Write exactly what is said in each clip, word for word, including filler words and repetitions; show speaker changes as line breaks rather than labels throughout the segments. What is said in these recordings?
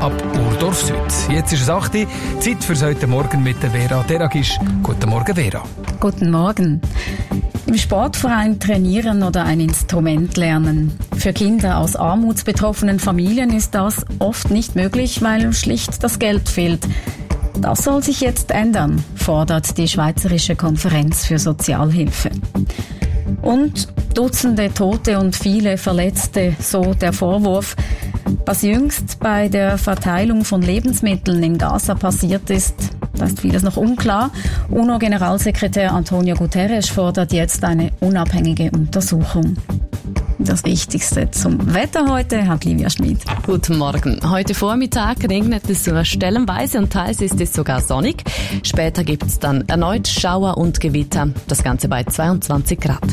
ab Urdorf Süd. Jetzt ist es acht Uhr, Zeit für heute Morgen mit der Vera Deragisch. Guten Morgen, Vera.
Guten Morgen. Im Sportverein trainieren oder ein Instrument lernen. Für Kinder aus armutsbetroffenen Familien ist das oft nicht möglich, weil schlicht das Geld fehlt. Das soll sich jetzt ändern, fordert die Schweizerische Konferenz für Sozialhilfe. Und Dutzende Tote und viele Verletzte, so der Vorwurf. Was jüngst bei der Verteilung von Lebensmitteln in Gaza passiert ist, da ist vieles noch unklar. UNO-Generalsekretär Antonio Guterres fordert jetzt eine unabhängige Untersuchung. Das Wichtigste zum Wetter heute hat Livia Schmid.
Guten Morgen. Heute Vormittag regnet es sogar stellenweise und teils ist es sogar sonnig. Später gibt es dann erneut Schauer und Gewitter. Das Ganze bei zweiundzwanzig Grad.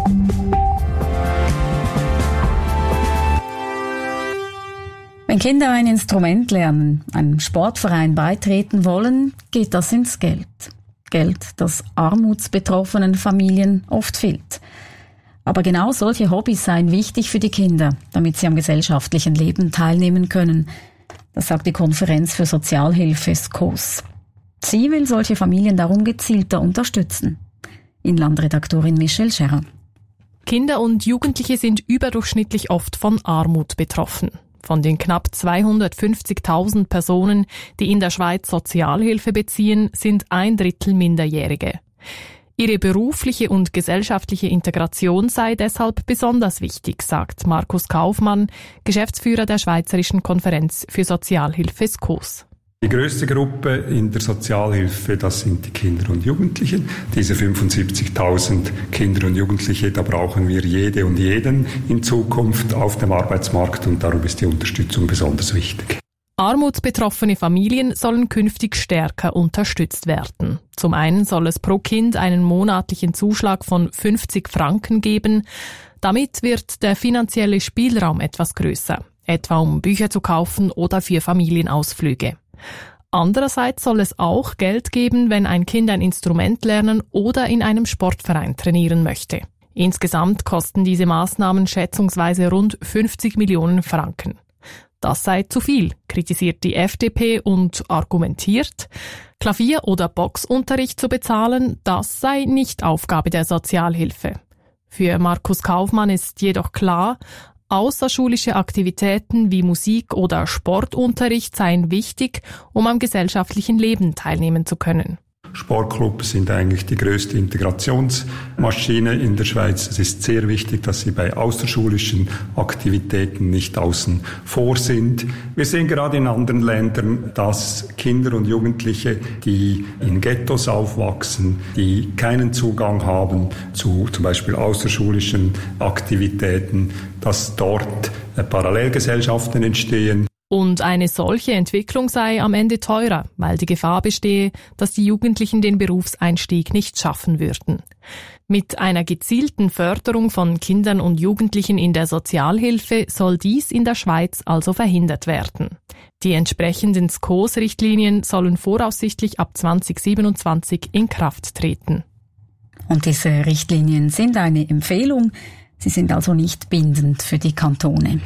Wenn Kinder ein Instrument lernen, einem Sportverein beitreten wollen, geht das ins Geld. Geld, das armutsbetroffenen Familien oft fehlt. Aber genau solche Hobbys seien wichtig für die Kinder, damit sie am gesellschaftlichen Leben teilnehmen können. Das sagt die Konferenz für Sozialhilfe S K O S. Sie will solche Familien darum gezielter unterstützen. Inlandredaktorin Michelle Scherrer.
Kinder und Jugendliche sind überdurchschnittlich oft von Armut betroffen. Von den knapp zweihundertfünfzigtausend Personen, die in der Schweiz Sozialhilfe beziehen, sind ein Drittel Minderjährige. Ihre berufliche und gesellschaftliche Integration sei deshalb besonders wichtig, sagt Markus Kaufmann, Geschäftsführer der Schweizerischen Konferenz für Sozialhilfe S K O S.
Die grösste Gruppe in der Sozialhilfe, das sind die Kinder und Jugendlichen. Diese fünfundsiebzigtausend Kinder und Jugendliche, da brauchen wir jede und jeden in Zukunft auf dem Arbeitsmarkt und darum ist die Unterstützung besonders wichtig.
Armutsbetroffene Familien sollen künftig stärker unterstützt werden. Zum einen soll es pro Kind einen monatlichen Zuschlag von fünfzig Franken geben. Damit wird der finanzielle Spielraum etwas größer, etwa um Bücher zu kaufen oder für Familienausflüge. Andererseits soll es auch Geld geben, wenn ein Kind ein Instrument lernen oder in einem Sportverein trainieren möchte. Insgesamt kosten diese Maßnahmen schätzungsweise rund fünfzig Millionen Franken. Das sei zu viel, kritisiert die F D P und argumentiert, Klavier- oder Boxunterricht zu bezahlen, das sei nicht Aufgabe der Sozialhilfe. Für Markus Kaufmann ist jedoch klar, außerschulische Aktivitäten wie Musik- oder Sportunterricht seien wichtig, um am gesellschaftlichen Leben teilnehmen zu können.
Sportclubs sind eigentlich die größte Integrationsmaschine in der Schweiz. Es ist sehr wichtig, dass sie bei außerschulischen Aktivitäten nicht außen vor sind. Wir sehen gerade in anderen Ländern, dass Kinder und Jugendliche, die in Ghettos aufwachsen, die keinen Zugang haben zu zum Beispiel außerschulischen Aktivitäten, dass dort Parallelgesellschaften entstehen.
Und eine solche Entwicklung sei am Ende teurer, weil die Gefahr bestehe, dass die Jugendlichen den Berufseinstieg nicht schaffen würden. Mit einer gezielten Förderung von Kindern und Jugendlichen in der Sozialhilfe soll dies in der Schweiz also verhindert werden. Die entsprechenden S K O S-Richtlinien sollen voraussichtlich ab zwanzig siebenundzwanzig in Kraft treten.
Und diese Richtlinien sind eine Empfehlung. Sie sind also nicht bindend für die Kantone.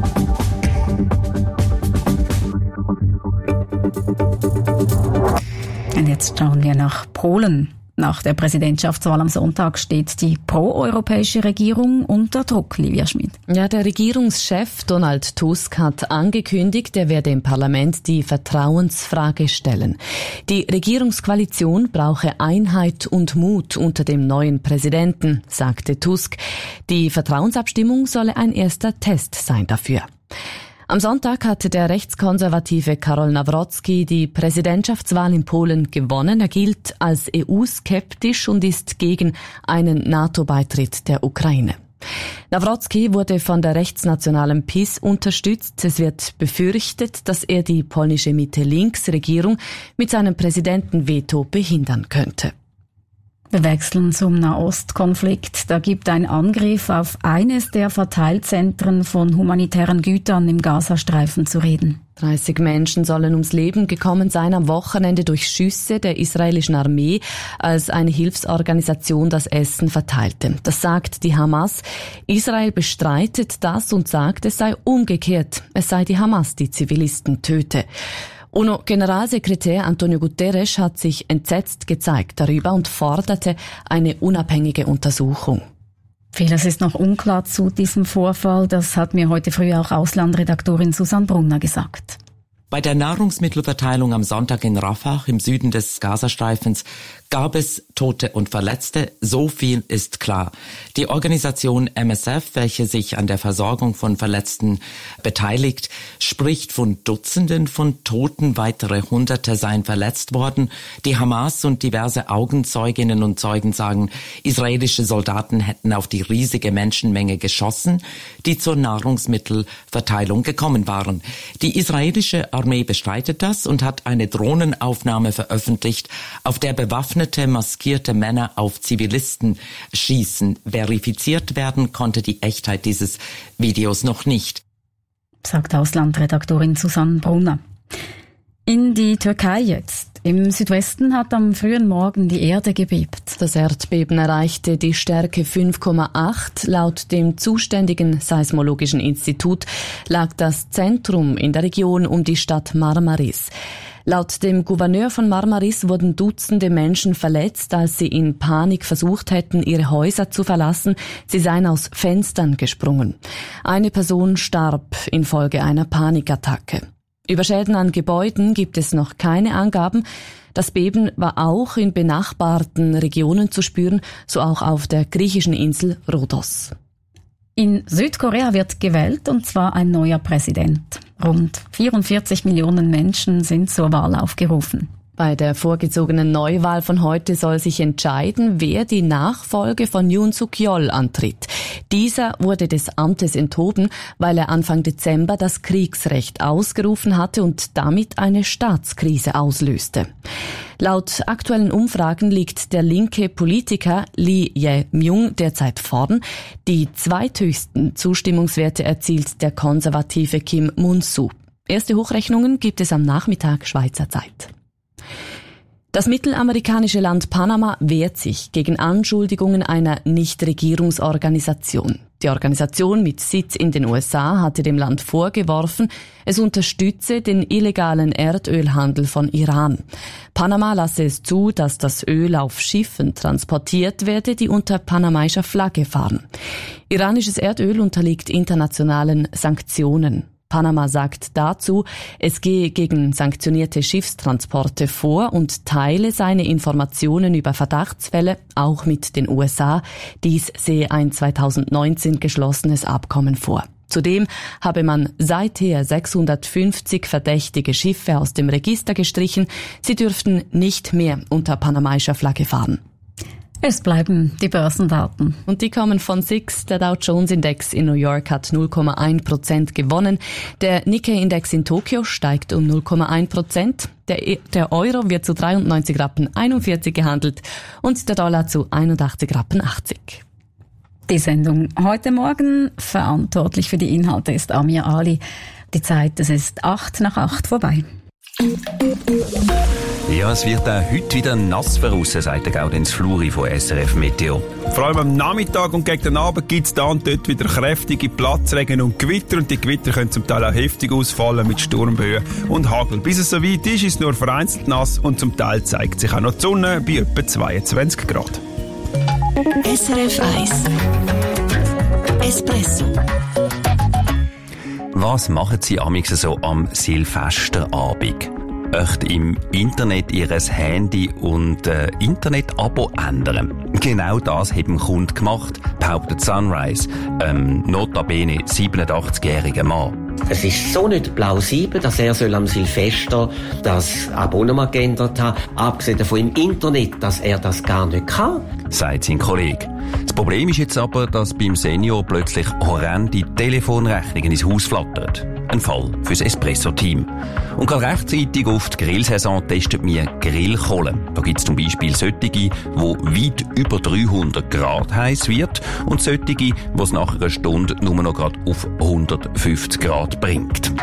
Und jetzt schauen wir nach Polen. Nach der Präsidentschaftswahl am Sonntag steht die proeuropäische Regierung unter Druck, Livia Schmid.
Ja, der Regierungschef Donald Tusk hat angekündigt, er werde im Parlament die Vertrauensfrage stellen. Die Regierungskoalition brauche Einheit und Mut unter dem neuen Präsidenten, sagte Tusk. Die Vertrauensabstimmung solle ein erster Test sein dafür. Am Sonntag hatte der rechtskonservative Karol Nawrocki die Präsidentschaftswahl in Polen gewonnen. Er gilt als E U-skeptisch und ist gegen einen NATO-Beitritt der Ukraine. Nawrocki wurde von der rechtsnationalen PiS unterstützt. Es wird befürchtet, dass er die polnische Mitte-Links-Regierung mit seinem Präsidentenveto behindern könnte.
Wir wechseln zum Nahostkonflikt. Da gibt ein Angriff auf eines der Verteilzentren von humanitären Gütern im Gazastreifen zu reden.
dreißig Menschen sollen ums Leben gekommen sein am Wochenende durch Schüsse der israelischen Armee, als eine Hilfsorganisation das Essen verteilte. Das sagt die Hamas. Israel bestreitet das und sagt, es sei umgekehrt. Es sei die Hamas, die Zivilisten töte. UNO-Generalsekretär Antonio Guterres hat sich entsetzt gezeigt darüber und forderte eine unabhängige Untersuchung.
Vieles ist noch unklar zu diesem Vorfall. Das hat mir heute früh auch Auslandredaktorin Susanne Brunner gesagt.
Bei der Nahrungsmittelverteilung am Sonntag in Rafah im Süden des Gazastreifens gab es Tote und Verletzte. So viel ist klar. Die Organisation M S F, welche sich an der Versorgung von Verletzten beteiligt, spricht von Dutzenden von Toten. Weitere Hunderte seien verletzt worden. Die Hamas und diverse Augenzeuginnen und Zeugen sagen, israelische Soldaten hätten auf die riesige Menschenmenge geschossen, die zur Nahrungsmittelverteilung gekommen waren. Die israelische Armee bestreitet das und hat eine Drohnenaufnahme veröffentlicht, auf der bewaffnete, maskierte Männer auf Zivilisten schießen. Verifiziert werden konnte die Echtheit dieses Videos noch nicht.
Sagt Auslandredaktorin Susanne Brunner. In die Türkei jetzt. Im Südwesten hat am frühen Morgen die Erde gebebt.
Das Erdbeben erreichte die Stärke fünf Komma acht. Laut dem zuständigen Seismologischen Institut lag das Zentrum in der Region um die Stadt Marmaris. Laut dem Gouverneur von Marmaris wurden Dutzende Menschen verletzt, als sie in Panik versucht hätten, ihre Häuser zu verlassen. Sie seien aus Fenstern gesprungen. Eine Person starb infolge einer Panikattacke. Über Schäden an Gebäuden gibt es noch keine Angaben. Das Beben war auch in benachbarten Regionen zu spüren, so auch auf der griechischen Insel Rhodos.
In Südkorea wird gewählt, und zwar ein neuer Präsident. Rund vierundvierzig Millionen Menschen sind zur Wahl aufgerufen.
Bei der vorgezogenen Neuwahl von heute soll sich entscheiden, wer die Nachfolge von Yoon Suk-yeol antritt. Dieser wurde des Amtes enthoben, weil er Anfang Dezember das Kriegsrecht ausgerufen hatte und damit eine Staatskrise auslöste. Laut aktuellen Umfragen liegt der linke Politiker Lee Jae-myung derzeit vorn. Die zweithöchsten Zustimmungswerte erzielt der konservative Kim Mun-soo. Erste Hochrechnungen gibt es am Nachmittag Schweizer Zeit. Das mittelamerikanische Land Panama wehrt sich gegen Anschuldigungen einer Nichtregierungsorganisation. Die Organisation mit Sitz in den U S A hatte dem Land vorgeworfen, es unterstütze den illegalen Erdölhandel von Iran. Panama lasse es zu, dass das Öl auf Schiffen transportiert werde, die unter panamaischer Flagge fahren. Iranisches Erdöl unterliegt internationalen Sanktionen. Panama sagt dazu, es gehe gegen sanktionierte Schiffstransporte vor und teile seine Informationen über Verdachtsfälle auch mit den U S A. Dies sehe ein zweitausendneunzehn geschlossenes Abkommen vor. Zudem habe man seither sechshundertfünfzig verdächtige Schiffe aus dem Register gestrichen. Sie dürften nicht mehr unter panamaischer Flagge fahren.
Es bleiben die Börsendaten.
Und die kommen von S I X. Der Dow Jones Index in New York hat null Komma eins Prozent gewonnen. Der Nikkei Index in Tokio steigt um null Komma eins Prozent. Der, der Euro wird zu dreiundneunzig Rappen einundvierzig gehandelt und der Dollar zu einundachtzig Rappen achtzig.
Die Sendung heute Morgen, verantwortlich für die Inhalte, ist Amir Ali. Die Zeit, es ist acht nach acht vorbei.
Ja, es wird auch heute wieder nass voraus, sagt der Gaudenz Fluri von S R F Meteo.
Vor allem am Nachmittag und gegen den Abend gibt es da und dort wieder kräftige Platzregen und Gewitter. Und die Gewitter können zum Teil auch heftig ausfallen mit Sturmböen und Hagel. Bis es so weit ist, ist es nur vereinzelt nass und zum Teil zeigt sich auch noch die Sonne bei etwa zweiundzwanzig Grad.
S R F eins Espresso.
Was machen Sie amigs so am Silvesterabend? Echt im Internet Ihres Handy und äh, Internet-Abo ändern. Genau das hat ein Kunde gemacht, behauptet Sunrise, ähm, notabene siebenundachtzigjähriger Mann.
Es ist so nicht plausibel, dass er soll am Silvester das Abonnement geändert hat, abgesehen davon im Internet, dass er das gar nicht kann,
sagt sein Kollege. Das Problem ist jetzt aber, dass beim Senior plötzlich horrende Telefonrechnungen ins Haus flattern. Ein Fall fürs Espresso-Team. Und gerade rechtzeitig auf die Grillsaison testet mir Grillkohle. Da gibt es zum Beispiel solche, die weit über dreihundert Grad heiß wird und solche, die es nach einer Stunde nur noch gerade auf hundertfünfzig Grad bringt.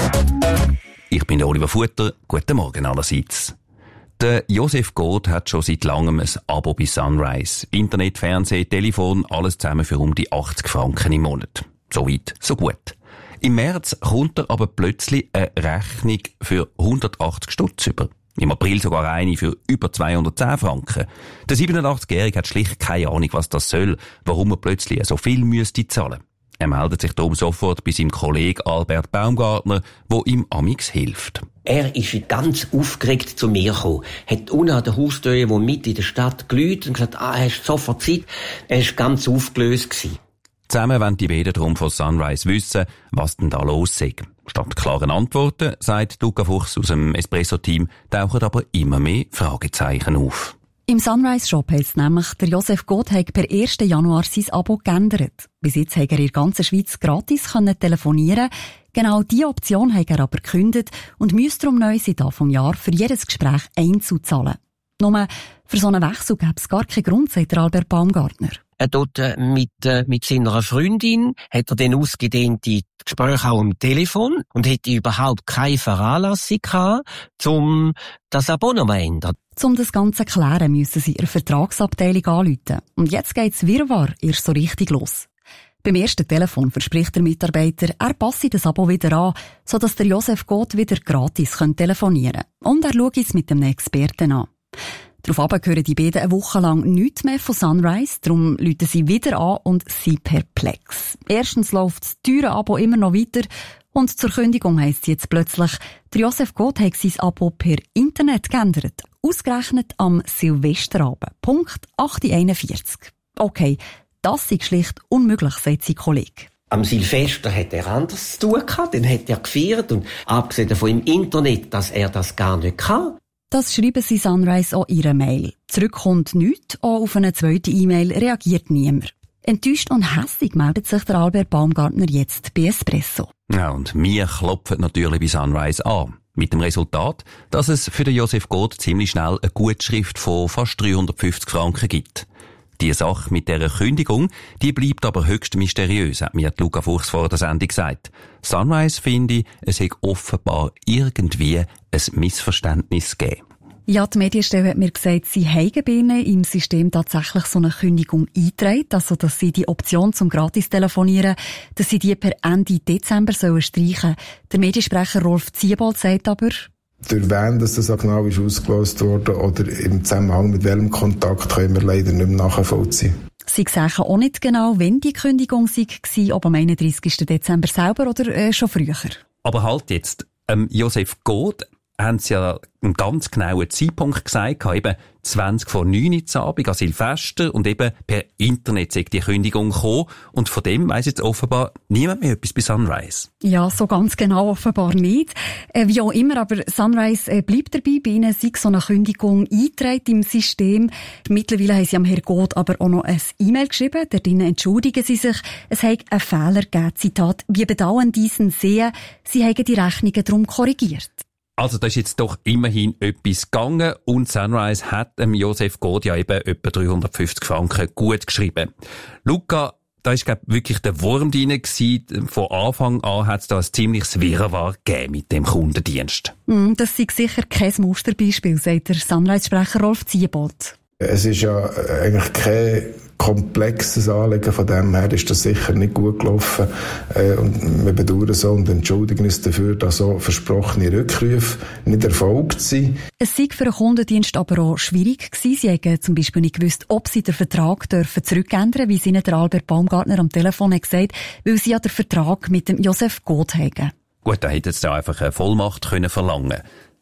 Ich bin Oliver Futter. Guten Morgen allerseits. Der Josef Goth hat schon seit langem ein Abo bei Sunrise. Internet, Fernsehen, Telefon, alles zusammen für um die achtzig Franken im Monat. So weit, so gut. Im März kommt er aber plötzlich eine Rechnung für hundertachtzig Stutz über. Im April sogar eine für über zweihundertzehn Franken. Der siebenundachtzigjährige hat schlicht keine Ahnung, was das soll, warum er plötzlich so viel müsste zahlen. Er meldet sich darum sofort bei seinem Kollegen Albert Baumgartner, der ihm amix hilft.
Er ist ganz aufgeregt zu mir gekommen, hat unten an der Haustür, wo mit in der Stadt geläutet und gesagt, ah, hast sofort Zeit. Er war ganz aufgelöst gewesen.
Zusammen wollen die beiden darum von Sunrise wissen, was denn da los ist. Statt klaren Antworten, sagt Luca Fuchs aus dem Espresso-Team, tauchen aber immer mehr Fragezeichen auf.
Im Sunrise-Shop heisst nämlich, der Josef Goth hat per ersten Januar sein Abo geändert. Bis jetzt hat er in der ganzen Schweiz gratis telefonieren. Genau diese Option hat er aber gekündigt und müsste darum neu seit Anfang Jahr für jedes Gespräch einzuzahlen. Nur für so einen Wechsel gäbe es gar keinen Grund, sagt Albert Baumgartner.
Er dort äh, mit, äh, mit seiner Freundin hat er dann ausgedehnte Gespräche auch am Telefon und hätte überhaupt keine Veranlassung gehabt, um das Abonnement zu ändern.
Um das Ganze zu klären, müssen sie ihre Vertragsabteilung anrufen. Und jetzt geht's Wirrwarr erst so richtig los. Beim ersten Telefon verspricht der Mitarbeiter, er passe das Abo wieder an, sodass der Josef Goth wieder gratis telefonieren kann. Und er schaut es mit dem Experten an. Daraufhin hören die beiden eine Woche lang nichts mehr von Sunrise, darum rufen sie wieder an und sind perplex. Erstens läuft das teure Abo immer noch weiter und zur Kündigung heisst es jetzt plötzlich, der Josef Goth hat sein Abo per Internet geändert. Ausgerechnet am Silvesterabend. Punkt acht Uhr einundvierzig. Okay, das ist schlicht unmöglich, sagt sein Kollege.
Am Silvester hat er anders zu tun gehabt, dann hat er gefeiert und abgesehen davon im Internet, dass er das gar nicht kann.
Das schreiben sie Sunrise auch in ihrer Mail. Zurück kommt nichts, auch auf eine zweite E-Mail reagiert niemand. Enttäuscht und hässig meldet sich der Albert Baumgartner jetzt bei Espresso.
Ja, und wir klopfen natürlich bei Sunrise an. Mit dem Resultat, dass es für den Josef Goth ziemlich schnell eine Gutschrift von fast dreihundertfünfzig Franken gibt. Die Sache mit dieser Kündigung, die bleibt aber höchst mysteriös, hat mir Luca Fuchs vor der Sendung gesagt. Sunrise finde, es hätte offenbar irgendwie ein Missverständnis gegeben.
Ja, die Medienstelle hat mir gesagt, sie haben bei ihnen im System tatsächlich so eine Kündigung eingetragen, also dass sie die Option zum Gratis-Telefonieren, dass sie die per Ende Dezember sollen streichen. Der Mediensprecher Rolf Ziebold sagt aber,
durch wen dass das Signal ist ausgelöst worden oder im Zusammenhang mit welchem Kontakt können wir leider nicht mehr nachvollziehen.
Sie sagen auch nicht genau, wann die Kündigung war, ob am einunddreissigsten Dezember selber oder äh, schon früher.
Aber halt jetzt, ähm, Josef Goth, haben sie ja einen ganz genauen Zeitpunkt gesagt, eben zwanzig vor neun Uhr Abend an Silvester und eben per Internet sei die Kündigung gekommen und von dem weiss jetzt offenbar niemand mehr etwas bei Sunrise.
Ja, so ganz genau offenbar nicht. Äh, wie auch immer, aber Sunrise äh, bleibt dabei, bei ihnen sei so eine Kündigung eingetragen im System. Mittlerweile haben sie am Herrn Goth aber auch noch ein E-Mail geschrieben, darin entschuldigen sie sich, es habe einen Fehler gegeben, Zitat, wir bedauern diesen sehr, sie haben die Rechnungen darum korrigiert.
Also da ist jetzt doch immerhin etwas gegangen und Sunrise hat dem Josef Goth ja eben etwa dreihundertfünfzig Franken gut geschrieben. Luca, da ist glaub wirklich der Wurm drin gewesen. Von Anfang an hat es da ein ziemliches Wirrwarr gegeben mit dem Kundendienst.
Mm, das ist sicher kein Musterbeispiel, sagt der Sunrise-Sprecher Rolf Ziebold.
Es ist ja eigentlich kein komplexes Anliegen, von dem her ist das sicher nicht gut gelaufen. Äh, und wir bedauern so und entschuldigen uns dafür, dass so versprochene Rückrufe nicht erfolgt sind.
Es sei für den Kundendienst aber auch schwierig gewesen. Sie haben zum Beispiel nicht gewusst, ob sie den Vertrag dürfen zurückändern, wie es ihnen der Albert Baumgartner am Telefon hat gesagt, weil sie ja den Vertrag mit dem Josef Goth haben.
Gut, da hätten sie da einfach eine Vollmacht können verlangen.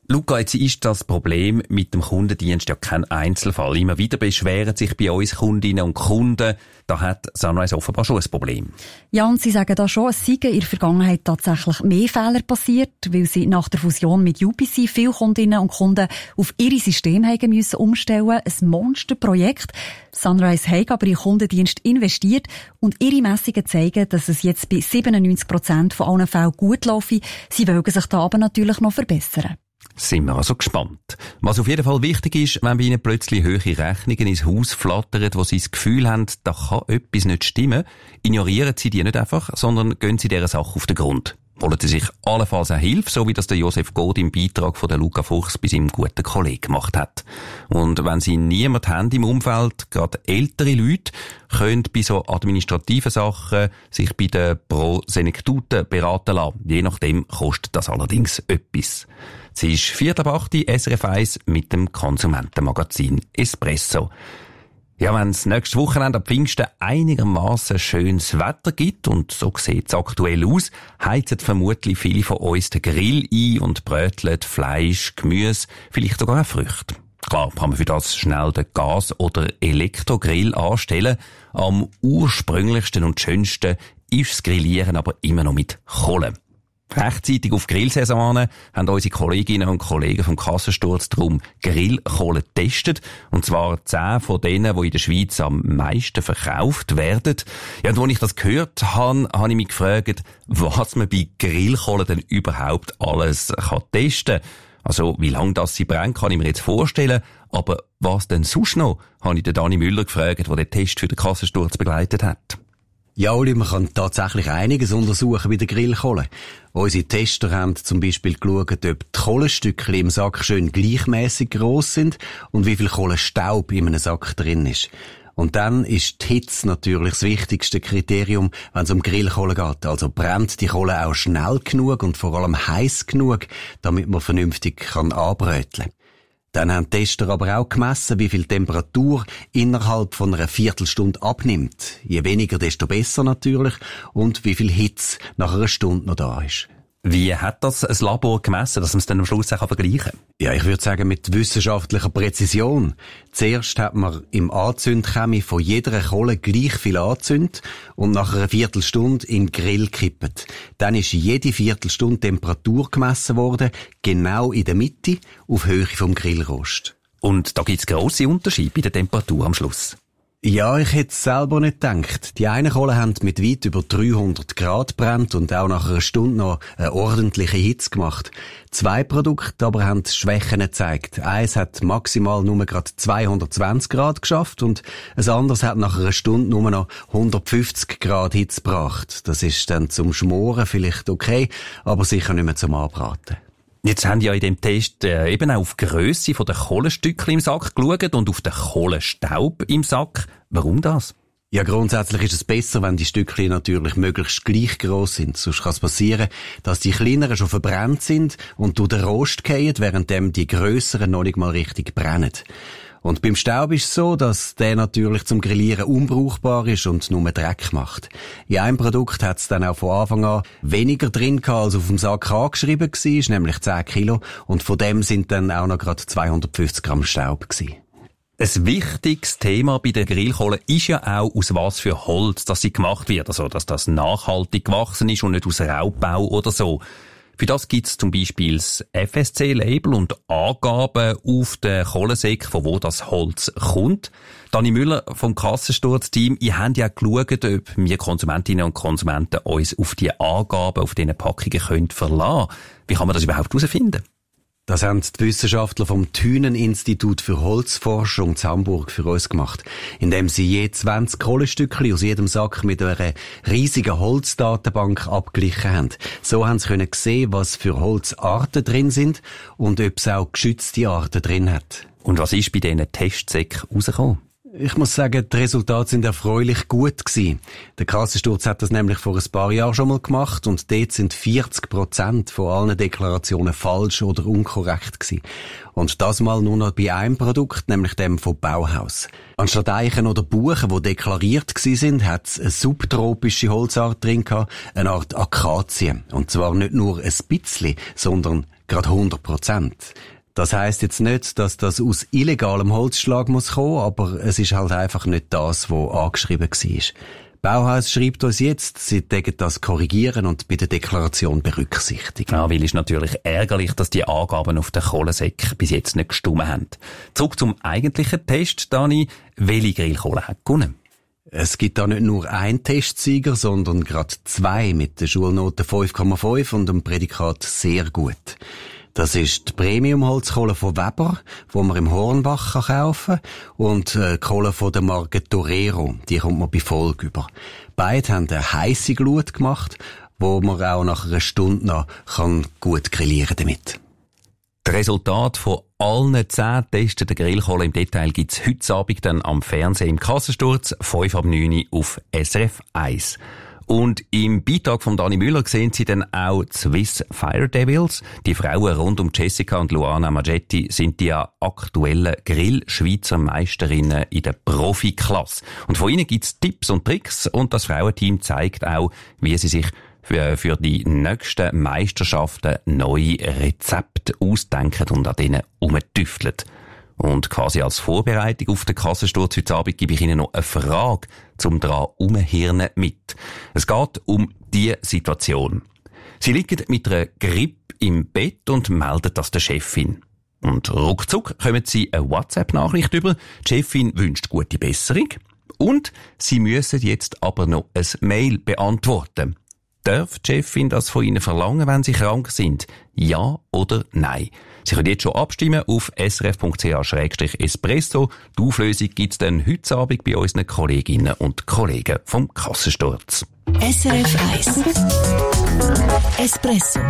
Luca, jetzt ist das Problem mit dem Kundendienst ja kein Einzelfall. Immer wieder beschweren sich bei uns Kundinnen und Kunden. Da hat Sunrise offenbar schon ein Problem.
Ja, und sie sagen da schon, es seien in der Vergangenheit tatsächlich mehr Fehler passiert, weil sie nach der Fusion mit U P C viele Kundinnen und Kunden auf ihre Systeme haben müssen umstellen. Ein Monsterprojekt. Sunrise hat aber in den Kundendienst investiert und ihre Messungen zeigen, dass es jetzt bei siebenundneunzig Prozent von allen Fällen gut laufe. Sie wollen sich da aber natürlich noch verbessern.
Sind wir also gespannt. Was auf jeden Fall wichtig ist, wenn bei Ihnen plötzlich hohe Rechnungen ins Haus flattern, wo Sie das Gefühl haben, da kann etwas nicht stimmen, ignorieren Sie die nicht einfach, sondern gehen Sie dieser Sache auf den Grund. Holen Sie sich allenfalls auch Hilfe, so wie das der Josef Goth im Beitrag von der Luca Fuchs bei seinem guten Kollegen gemacht hat. Und wenn Sie niemand haben im Umfeld, gerade ältere Leute, können bei so administrativen Sachen sich bei der Pro Senectute beraten lassen. Je nachdem kostet das allerdings etwas. Es ist Viertel ab acht, S R F eins mit dem Konsumentenmagazin Espresso. Ja, wenn es nächstes Wochenende am Pfingsten einigermaßen schönes Wetter gibt, und so sieht es aktuell aus, heizen vermutlich viele von uns den Grill ein und bröteln Fleisch, Gemüse, vielleicht sogar auch Früchte. Klar kann man für das schnell den Gas- oder Elektrogrill anstellen. Am ursprünglichsten und schönsten ist das Grillieren aber immer noch mit Kohle. Rechtzeitig auf Grillsaison haben unsere Kolleginnen und Kollegen vom Kassensturz darum Grillkohle getestet. Und zwar zehn von denen, die in der Schweiz am meisten verkauft werden. Ja, und als ich das gehört habe, habe ich mich gefragt, was man bei Grillkohle denn überhaupt alles kann testen kann. Also, wie lange das sie brennt, kann ich mir jetzt vorstellen. Aber was denn sonst noch, habe ich den Dani Müller gefragt, der den Test für den Kassensturz begleitet hat.
Ja, Oli, man kann tatsächlich einiges untersuchen bei der Grillkohle. Unsere Tester haben zum Beispiel geschaut, ob die Kohlenstückchen im Sack schön gleichmäßig gross sind und wie viel Kohlenstaub in einem Sack drin ist. Und dann ist die Hitze natürlich das wichtigste Kriterium, wenn es um Grillkohle geht. Also brennt die Kohle auch schnell genug und vor allem heiß genug, damit man vernünftig kann anbröteln. Dann haben die Tester aber auch gemessen, wie viel Temperatur innerhalb von einer Viertelstunde abnimmt. Je weniger, desto besser natürlich. Und wie viel Hitze nach einer Stunde noch da ist.
Wie hat das ein Labor gemessen, dass man es dann am Schluss auch vergleichen kann?
Ja, ich würde sagen, mit wissenschaftlicher Präzision. Zuerst hat man im Anzündchemie von jeder Kohle gleich viel angezündet und nach einer Viertelstunde im Grill gekippt. Dann ist jede Viertelstunde Temperatur gemessen worden, genau in der Mitte, auf Höhe vom Grillrost.
Und da gibt's grosse Unterschiede bei der Temperatur am Schluss?
Ja, ich hätte es selber nicht gedacht. Die eine Kohle haben mit weit über dreihundert Grad brennt und auch nach einer Stunde noch eine ordentliche Hitze gemacht. Zwei Produkte aber haben Schwächen gezeigt. Eins hat maximal nur gerade zweihundertzwanzig Grad geschafft und ein anderes hat nach einer Stunde nur noch hundertfünfzig Grad Hitze gebracht. Das ist dann zum Schmoren vielleicht okay, aber sicher nicht mehr zum Anbraten.
Jetzt haben die ja in dem Test äh, eben auch auf die Grösse der Kohlenstückchen im Sack geschaut und auf den Kohlenstaub im Sack. Warum das?
Ja, grundsätzlich ist es besser, wenn die Stückchen natürlich möglichst gleich gross sind. Sonst kann es passieren, dass die kleineren schon verbrannt sind und durch den Rost fallen, währenddem die grösseren noch nicht mal richtig brennen. Und beim Staub ist es so, dass der natürlich zum Grillieren unbrauchbar ist und nur Dreck macht. In einem Produkt hat es dann auch von Anfang an weniger drin gehabt, als auf dem Sack angeschrieben war, nämlich zehn Kilo. Und von dem sind dann auch noch gerade zweihundertfünfzig Gramm Staub gewesen.
Ein wichtiges Thema bei der Grillkohle ist ja auch, aus was für Holz dass sie gemacht wird. Also, dass das nachhaltig gewachsen ist und nicht aus Raubbau oder so. Für das gibt's zum Beispiel das F S C-Label und Angaben auf den Kohlensäck, von wo das Holz kommt. Dani Müller vom Kassensturz-Team, ihr habt ja geschaut, ob wir Konsumentinnen und Konsumenten uns auf die Angaben auf diesen Packungen können verlassen. Wie kann man das überhaupt herausfinden?
Das haben die Wissenschaftler vom Thünen-Institut für Holzforschung in Hamburg für uns gemacht, indem sie je zwanzig Kohlenstückchen aus jedem Sack mit einer riesigen Holzdatenbank abgeglichen haben. So haben sie können sehen, was für Holzarten drin sind und ob es auch geschützte Arten drin hat.
Und was ist bei diesen Testsäcken rausgekommen?
Ich muss sagen, die Resultate sind erfreulich gut gewesen. Der Kassensturz hat das nämlich vor ein paar Jahren schon mal gemacht und dort sind vierzig Prozent von allen Deklarationen falsch oder unkorrekt gewesen. Und das mal nur noch bei einem Produkt, nämlich dem von Bauhaus. Anstatt Eichen oder Buchen, die deklariert gewesen sind, hat es eine subtropische Holzart drin gehabt, eine Art Akazie. Und zwar nicht nur ein bisschen, sondern gerade hundert Prozent. Das heisst jetzt nicht, dass das aus illegalem Holzschlag muss kommen, aber es ist halt einfach nicht das, was angeschrieben war. Bauhaus schreibt uns jetzt, sie täten das korrigieren und bei der Deklaration berücksichtigen.
Ja, weil es natürlich ärgerlich, dass die Angaben auf den Kohlensäck bis jetzt nicht gestimmt haben. Zurück zum eigentlichen Test, Dani. Welche Grillkohle hat gewonnen?
Es gibt da nicht nur einen Testsieger, sondern gerade zwei mit der Schulnote fünf Komma fünf und dem Prädikat sehr gut. Das ist die Premium-Holzkohle von Weber, die man im Hornbach kaufen kann, und die Kohle von der Marke Torero, die kommt man bei Volk über. Beide haben eine heisse Glut gemacht, wo man auch nach einer Stunde noch kann gut grillieren damit.
Das Resultat von allen zehn getesteten Grillkohlen im Detail gibt es heute Abend dann am Fernsehen im Kassensturz, fünf ab neun auf S R F eins. Und im Beitrag von Dani Müller sehen Sie dann auch die Swiss Fire Devils. Die Frauen rund um Jessica und Luana Maggetti sind die aktuellen Grill-Schweizer Meisterinnen in der Profiklasse. Und von ihnen gibt's Tipps und Tricks und das Frauenteam zeigt auch, wie sie sich für, für die nächsten Meisterschaften neue Rezepte ausdenken und an denen umtüfteln. Und quasi als Vorbereitung auf den Kassensturz heute Abend gebe ich Ihnen noch eine Frage zum dran umhirnen mit. Es geht um die Situation. Sie liegen mit einer Grippe im Bett und melden das der Chefin. Und ruckzuck kommen Sie eine WhatsApp-Nachricht über. Die Chefin wünscht gute Besserung. Und Sie müssen jetzt aber noch ein Mail beantworten. Darf die Chefin das von Ihnen verlangen, wenn Sie krank sind? Ja oder nein? Sie können jetzt schon abstimmen auf srf punkt c h slash espresso. Die Auflösung gibt es dann heute Abend bei unseren Kolleginnen und Kollegen vom Kassensturz.
S R F eins Espresso.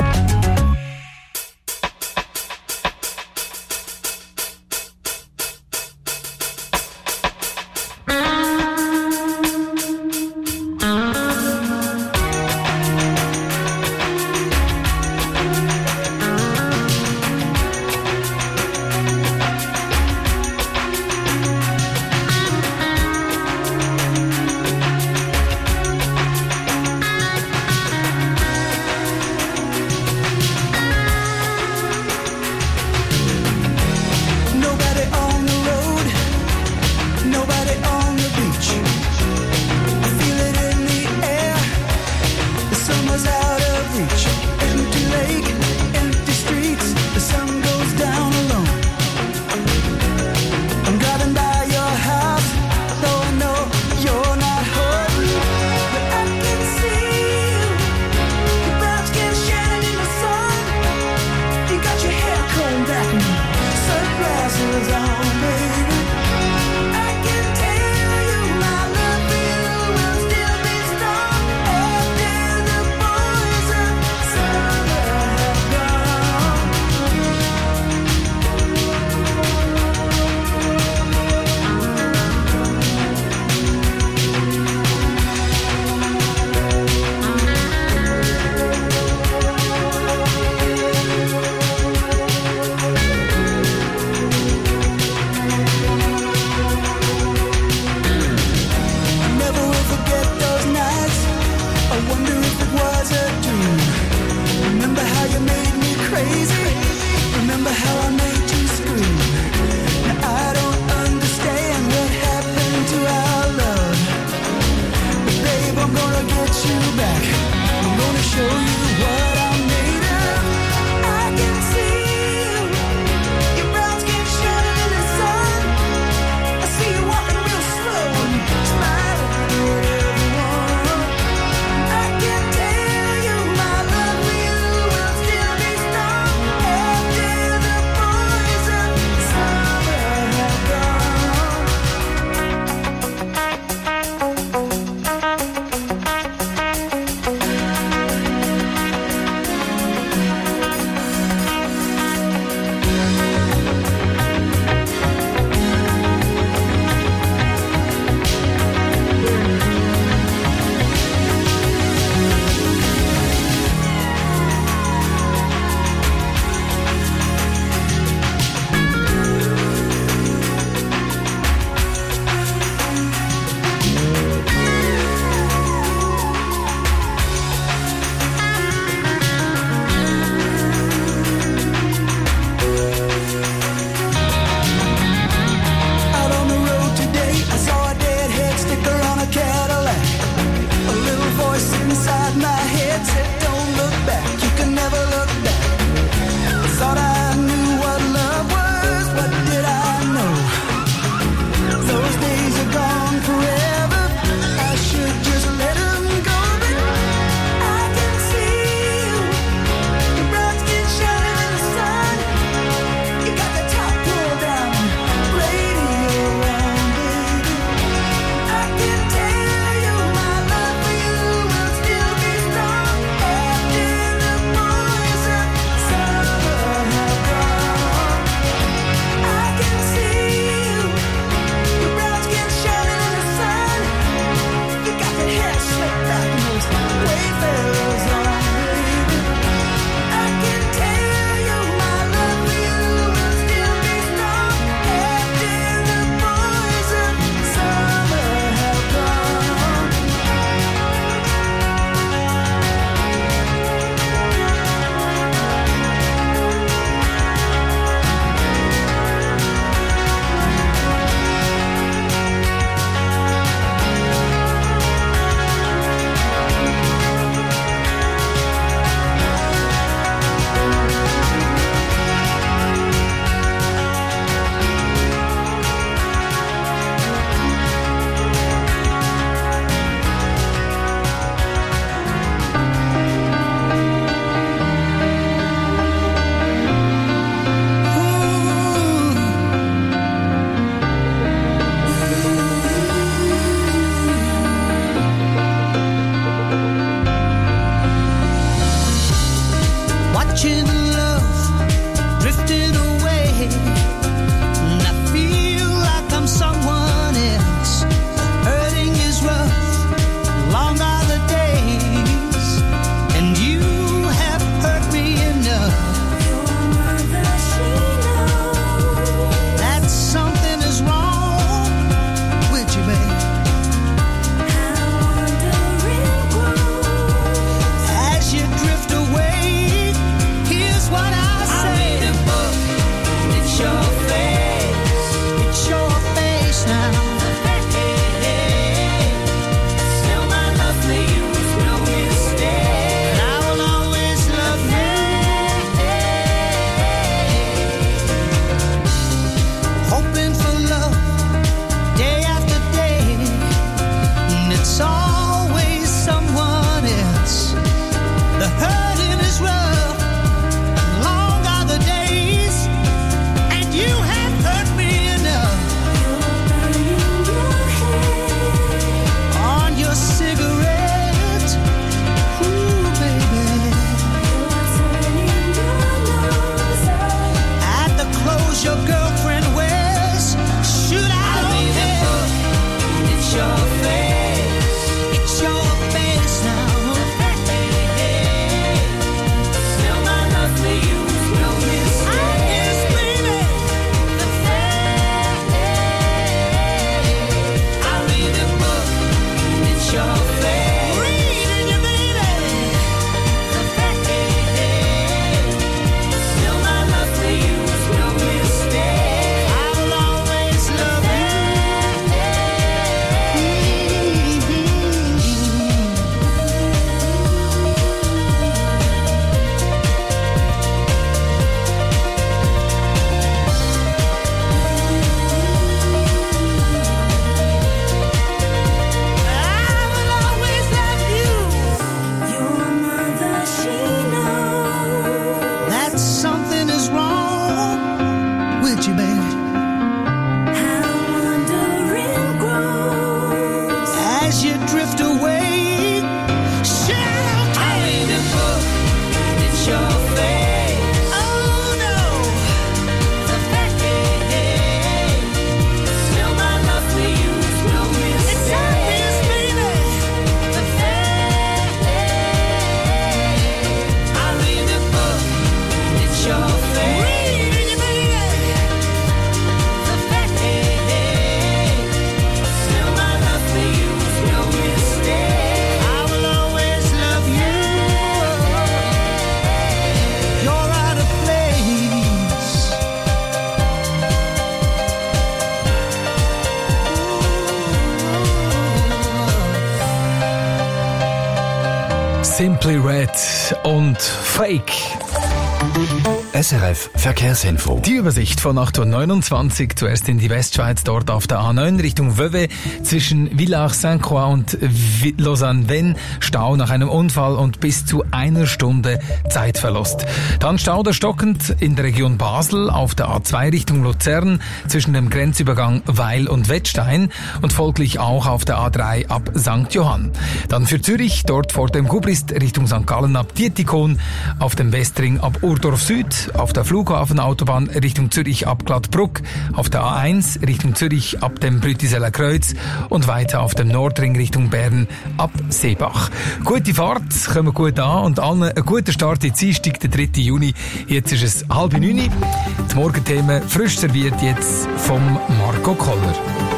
Simply Red und Fake.
S R F Verkehrsinfo.
Die Übersicht von acht Uhr neunundzwanzig. Zuerst in die Westschweiz, dort auf der A neun Richtung Vevey zwischen Villars-Saint-Croix und Lausanne-Vennes. Stau nach einem Unfall und bis zu einer Stunde Zeitverlust. Dann Stau oder stockend in der Region Basel auf der A zwei Richtung Luzern zwischen dem Grenzübergang Weil und Wettstein und folglich auch auf der A drei ab Sankt Johann. Dann für Zürich, dort vor dem Gubrist Richtung Sankt Gallen ab Dietikon, auf dem Westring ab Urdorf Süd, auf der Flughafenautobahn Richtung Zürich ab Glattbruck, auf der A eins Richtung Zürich ab dem Brütiseler Kreuz und weiter auf dem Nordring Richtung Bern ab Seebach. Gute Fahrt, kommen gut an und allen einen guten Start in Dienstag, den dritten Juni. Jetzt ist es halb neun. Das Morgenthema frisch serviert jetzt vom Marco Koller.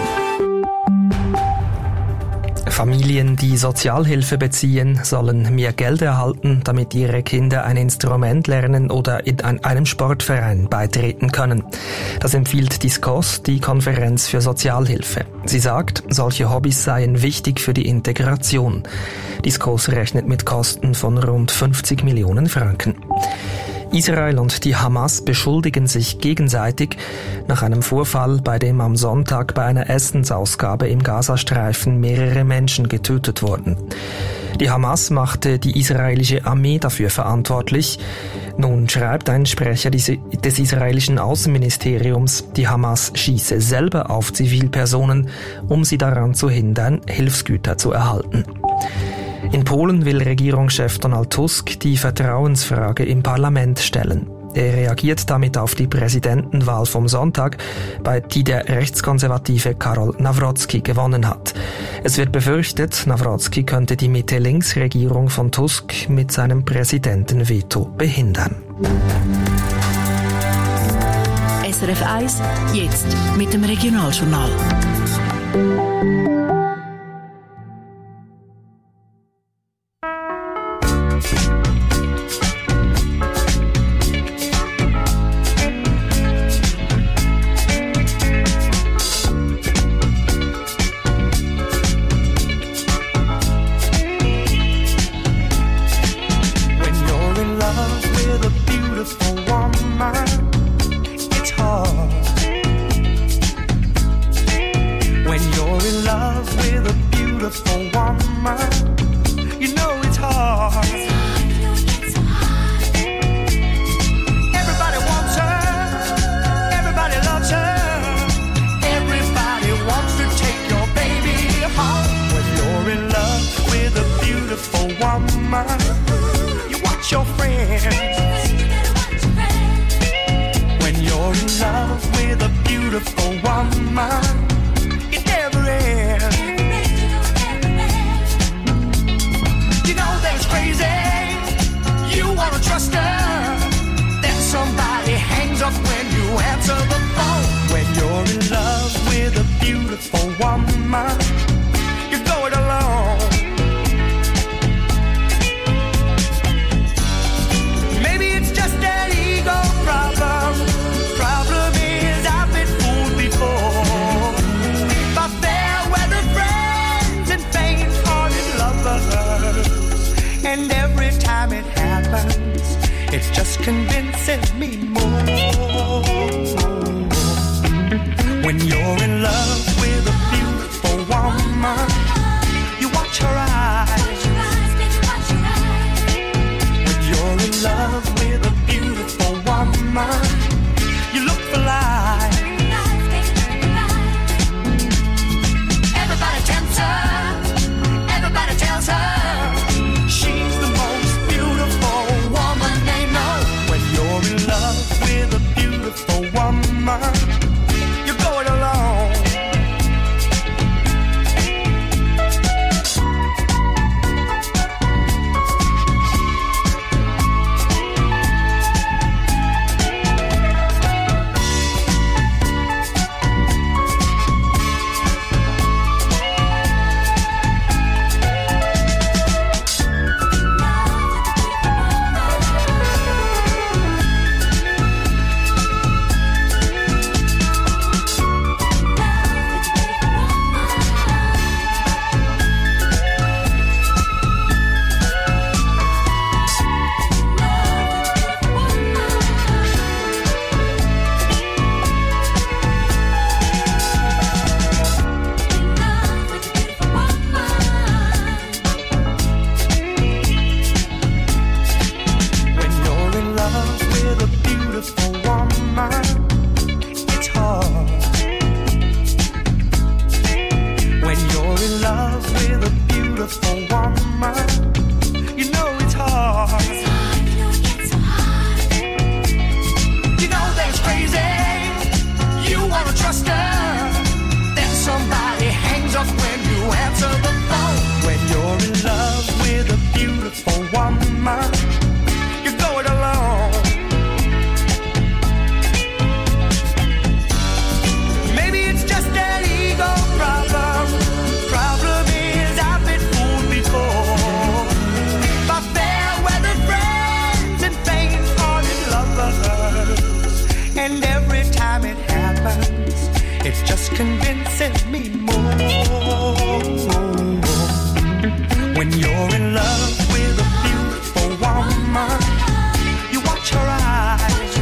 Familien, die Sozialhilfe beziehen, sollen mehr Geld erhalten, damit ihre Kinder ein Instrument lernen oder in einem Sportverein beitreten können. Das empfiehlt die S K O S, die Konferenz für Sozialhilfe. Sie sagt, solche Hobbys seien wichtig für die Integration. Die S K O S rechnet mit Kosten von rund fünfzig Millionen Franken. Israel und die Hamas beschuldigen sich gegenseitig nach einem Vorfall, bei dem am Sonntag bei einer Essensausgabe im Gazastreifen mehrere Menschen getötet wurden. Die Hamas machte die israelische Armee dafür verantwortlich. Nun schreibt ein Sprecher des israelischen Außenministeriums, die Hamas schieße selber auf Zivilpersonen, um sie daran zu hindern, Hilfsgüter zu erhalten. In Polen will Regierungschef Donald Tusk die Vertrauensfrage im Parlament stellen. Er reagiert damit auf die Präsidentenwahl vom Sonntag, bei die der rechtskonservative Karol Nawrocki gewonnen hat. Es wird befürchtet, Nawrocki könnte die Mitte-Links-Regierung von Tusk mit seinem Präsidentenveto behindern.
S R F eins, jetzt mit dem Regionaljournal.
And every time it happens, it just convinces me more. When you're in love with a beautiful woman, you watch her eyes.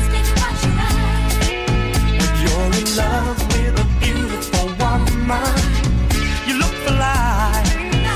When you're in love with a beautiful woman, you look for life.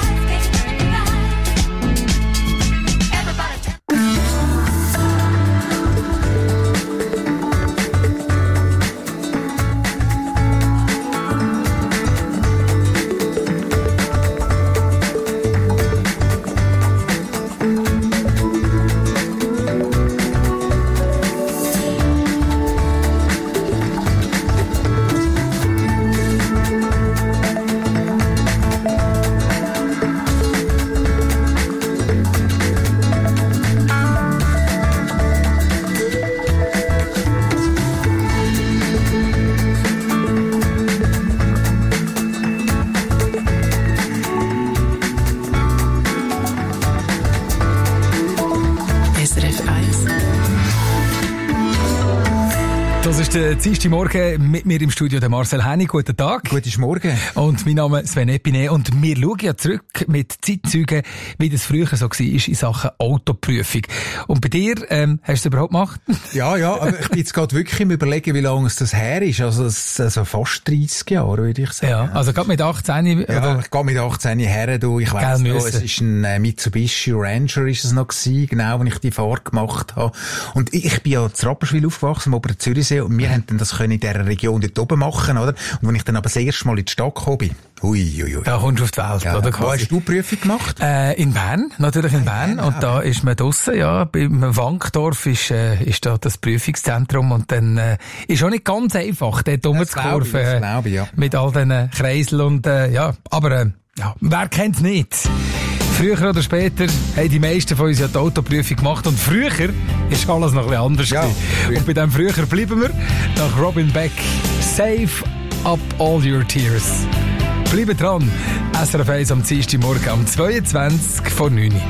Das ist der Dienstag Morgen, mit mir im Studio der Marcel Hennig. Guten Tag.
Guten Morgen.
Und mein Name ist Sven Epine und wir schauen ja zurück mit Zeitzeugen, wie das früher so war in Sachen Autoprüfung. Und bei dir, ähm, hast du es überhaupt gemacht?
Ja, ja, aber ich bin jetzt gerade wirklich im Überlegen, wie lange es das her ist. Also, das, also fast dreissig Jahre, würde ich sagen.
Ja, also gerade mit achtzehn.
Ja, oder? Ich gehe mit achtzehn her, du, ich weiss noch, es ist ein äh, Mitsubishi Ranger ist es noch gewesen, genau, wenn ich die Fahrt gemacht habe. Und ich, ich bin ja in Rapperswil aufgewachsen, im oberen Zürichsee, und wir haben dann das können in dieser Region dort oben machen, oder? Und wenn ich dann aber das erste Mal in die Stadt gekommen bin, hui, hui, hui.
Da kommst du auf die Welt,
ja,
oder?
Wo hast du Prüfung gemacht?
Äh, in Bern, natürlich in Bern. Und da ist man draussen, ja, beim Wankdorf ist, äh, ist da das Prüfungszentrum, und dann, äh, ist auch nicht ganz einfach, dort rumzukurven, äh, ja. Mit all diesen Kreiseln und, äh, ja, aber, äh, ja, wer kennt's nicht? Früher oder später haben die meisten von uns ja die Autoprüfung gemacht, und früher ist alles noch ein bisschen anders. Ja, und bei dem früher bleiben wir nach Robin Beck. Save up all your tears. Bleibt dran. S R F eins am Dienstagmorgen am zweiundzwanzig vor neun Uhr.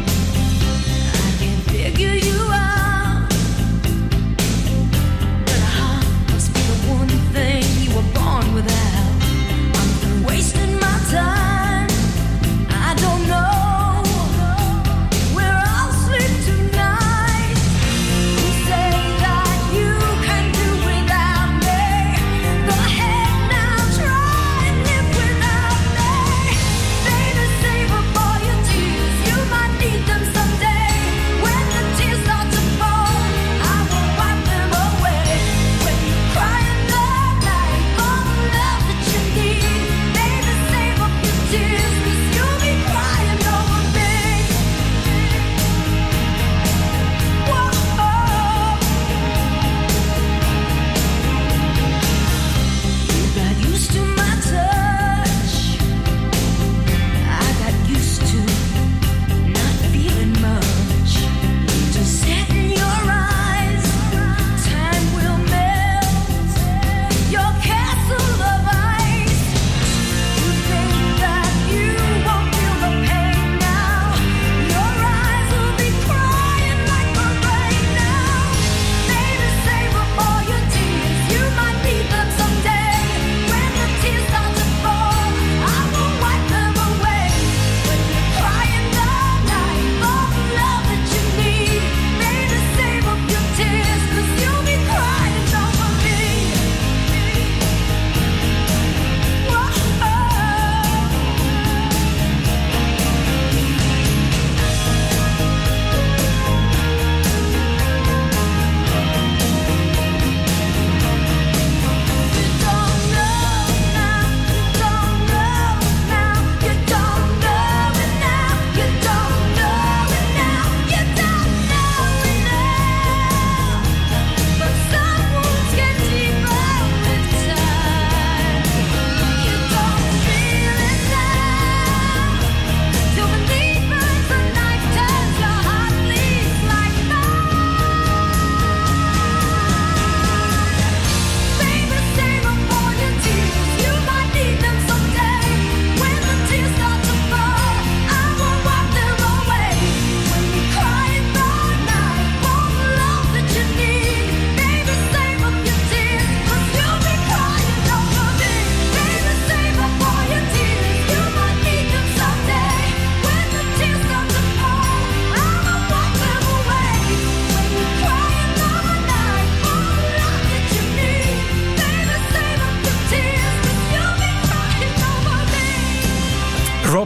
Need them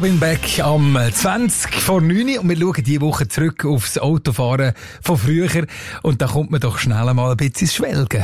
Robin Beck am zwanzig vor neun und wir schauen diese Woche zurück aufs Autofahren von früher und da kommt man doch schnell mal ein bisschen ins Schwelgen.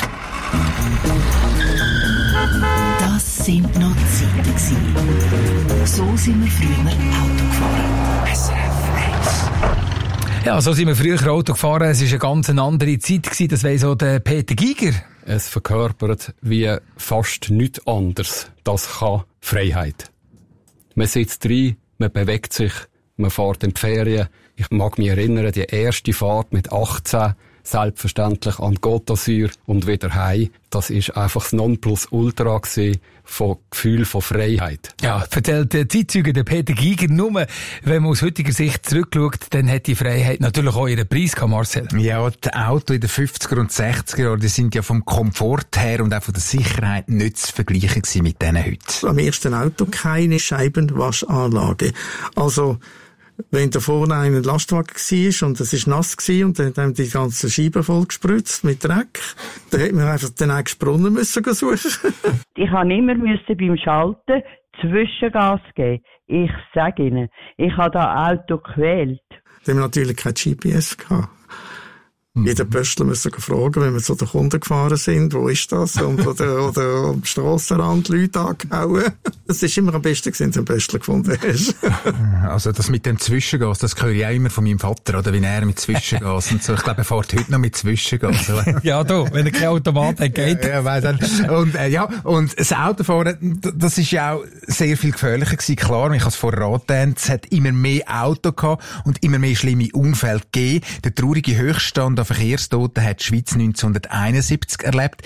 Das sind noch Zeiten. So sind wir früher Auto gefahren. S R F eins.
Ja, so sind wir früher Auto gefahren. Es war eine ganz andere Zeit gewesen. Das weiss auch der Peter Giger.
Es verkörpert wie fast nichts anderes. Das kann Freiheit. Man sitzt rein, man bewegt sich, man fährt in die Ferien. Ich mag mich erinnern, die erste Fahrt mit achtzehn, selbstverständlich an Gotthasür und wieder heim. Das ist einfach das Nonplusultra gewesen von Gefühl von Freiheit.
Ja, erzählt der Zeitzeuge, der Peter Giger, nur wenn man aus heutiger Sicht zurückschaut, dann hat die Freiheit natürlich auch ihren Preis gehabt, Marcel.
Ja, die Autos in den fünfziger und sechziger Jahren, die sind ja vom Komfort her und auch von der Sicherheit nicht zu vergleichen gewesen mit denen heute.
Am ersten Auto keine Scheibenwaschanlage. Also, wenn da vorne ein Lastwagen war und es war nass gewesen, und dann haben die ganzen Scheiben voll gespritzt mit Dreck, dann hätte man einfach den nächsten Brunnen müssen suchen.
Ich habe immer müssen beim Schalten Zwischengas geben. Ich sage Ihnen, ich habe das Auto gewählt.
Da haben wir natürlich kein G P S gehabt. Jeder Pöstler musste fragen, wenn wir zu den Kunden gefahren sind, wo ist das? Und, oder, oder am Strassenrand Leute angehauen. Das ist immer am besten gewesen, wenn du einen Pöstler gefunden hast.
Also das mit dem Zwischengas, das höre ich auch immer von meinem Vater, oder wie er mit Zwischengas und so. Ich glaube, er fährt heute noch mit Zwischengas.
Ja, du, wenn er kein Automat hat, geht.
Ja, weiss ich. Und, äh, ja, und das Autofahren, das ist ja auch sehr viel gefährlicher gewesen. Klar, ich habe es vorher erwähnt, es hat immer mehr Auto gehabt und immer mehr schlimme Unfälle gegeben. Der traurige Höchststand an Verkehrstoten hat die Schweiz neunzehnhunderteinundsiebzig erlebt.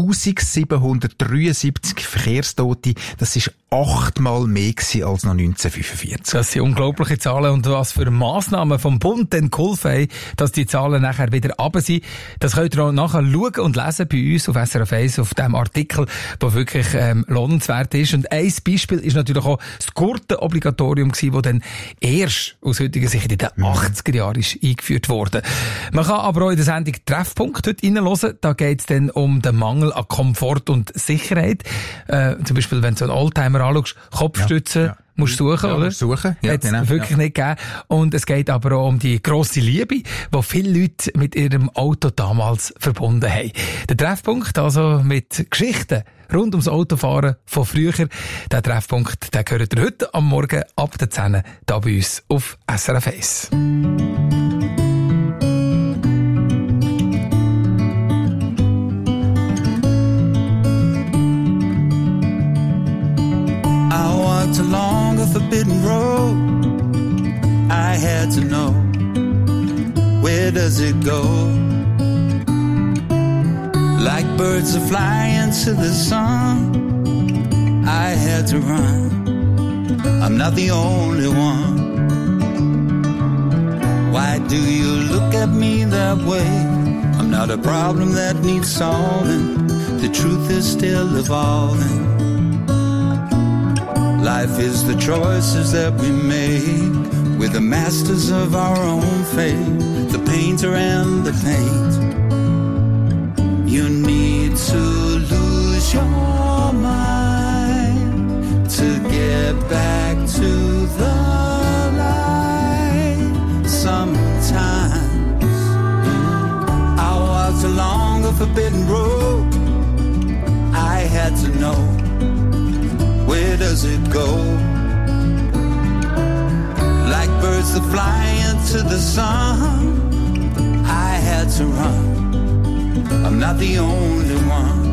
eintausendsiebenhundertdreiundsiebzig Verkehrstote. Das ist achtmal mehr gewesen als noch neunzehnhundertfünfundvierzig.
Das sind unglaubliche Zahlen und was für Massnahmen vom Bund denn geholfen haben, dass die Zahlen nachher wieder runter sind. Das könnt ihr auch nachher schauen und lesen bei uns auf S R F eins, auf dem Artikel, der wirklich ähm, lohnenswert ist. Und ein Beispiel ist natürlich auch das Gurtenobligatorium gewesen, das dann erst aus heutiger Sicht in den achtziger Jahren ist eingeführt wurde. Man kann aber auch in der Sendung Treffpunkt heute reinhören. Da geht es dann um den Mangel an Komfort und Sicherheit. Äh, zum Beispiel, wenn du so einen Oldtimer anschaust, Kopfstützen, ja, ja. musst du suchen, ja, oder?
Suchen, ja,
Hat's
genau,
wirklich
ja.
nicht gegeben. Und es geht aber auch um die grosse Liebe, die viele Leute mit ihrem Auto damals verbunden haben. Der Treffpunkt, also mit Geschichten rund ums Autofahren von früher, der Treffpunkt, den gehört ihr heute am Morgen ab der zehn hier bei uns auf S R F eins.
Along a forbidden road, I had to know, where does it go? Like birds that fly into the sun, I had to run, I'm not the only one. Why do you look at me that way? I'm not a problem that needs solving, the truth is still evolving. Life is the choices that we make. We're the masters of our own fate, the painter and the paint. You need to lose your mind to get back to the light. Sometimes I walked along a forbidden road, I had to know, where does it go? Like birds that fly into the sun, I had to run, I'm not the only one.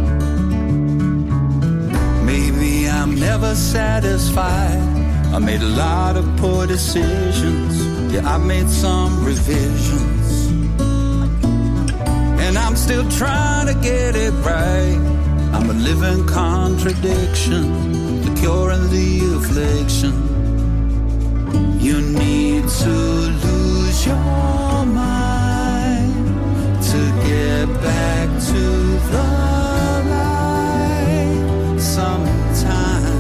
Maybe I'm never satisfied, I made a lot of poor decisions, yeah, I made some revisions, and I'm still trying to get it right. I'm a living contradiction, cure and the affliction. You need to lose your mind to get back to the light. Sometimes